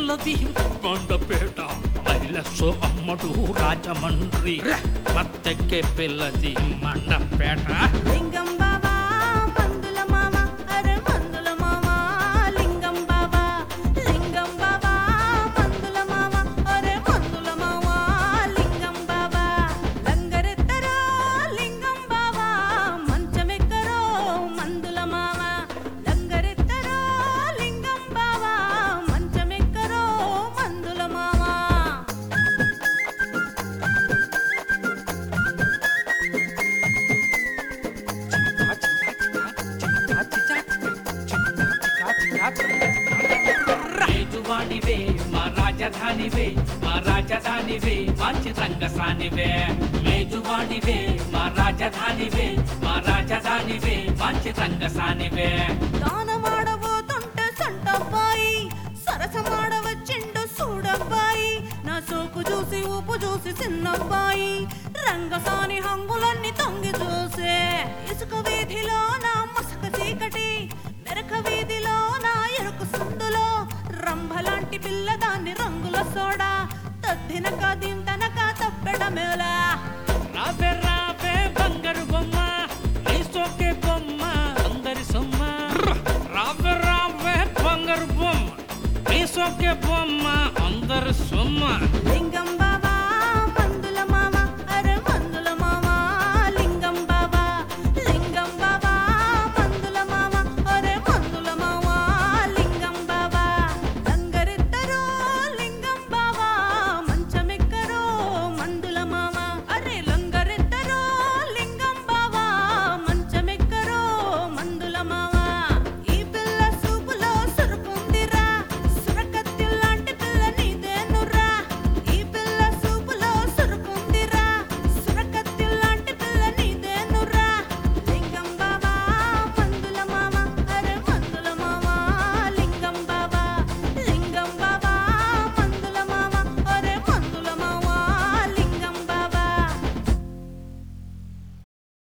పిల్లది కొండపేట మైలస్సు అమ్మడు రాజమండ్రి మత్తెక్కే పిల్లది మండపేట లింగం బాబా మందుల మామ అరే మందుల మామ లింగం బాబా మందుల మామ అరే మందుల మామ లింగం బాబా లంగరెత్తరో లింగం బాబా మంచమెక్కరో మందుల మామ లంగరెత్తరో లింగం బాబా మంచమెక్కరో మందుల మామ మేజువాణివే మా రాజధానివే మంచి రంగసానివే మేజువాణివే మా రాజధానివే మంచి రంగసానివే దానమాడబోతుంటే సంటబ్బాయి సరసమాడవచ్చిండు సూడబ్బాయి నా సోకు చూసి ఊపు చూసి చిన్నబ్బాయి రంగసాని హంగులన్నీ తొంగి చూసే ఇసుక వీధిలో నా మసక చీకటి మెరక వీధిలో నా ఎరుకు సందులో రంభలాంటి పిల్లదాన్ని రంగుల సోడా తద్దినక దింతనక తప్పెడమేలా రావే రావే బంగారు బొమ్మ నీ సోకే బొమ్మ అందరి సొమ్మ రావే రావే బంగారు బొమ్మ నీ సోకే బొమ్మ అందరి సొమ్మ లింగం